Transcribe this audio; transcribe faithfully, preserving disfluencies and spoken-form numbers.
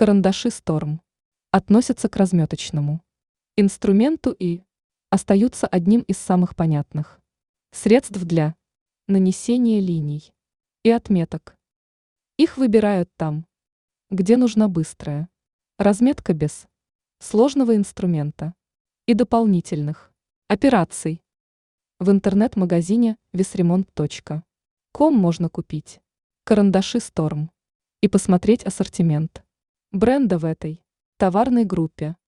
Карандаши Storm относятся к разметочному инструменту и остаются одним из самых понятных средств для нанесения линий и отметок. Их выбирают там, где нужна быстрая разметка без сложного инструмента и дополнительных операций. В интернет-магазине весремонт точка ком можно купить карандаши Storm и посмотреть ассортимент бренда в этой товарной группе.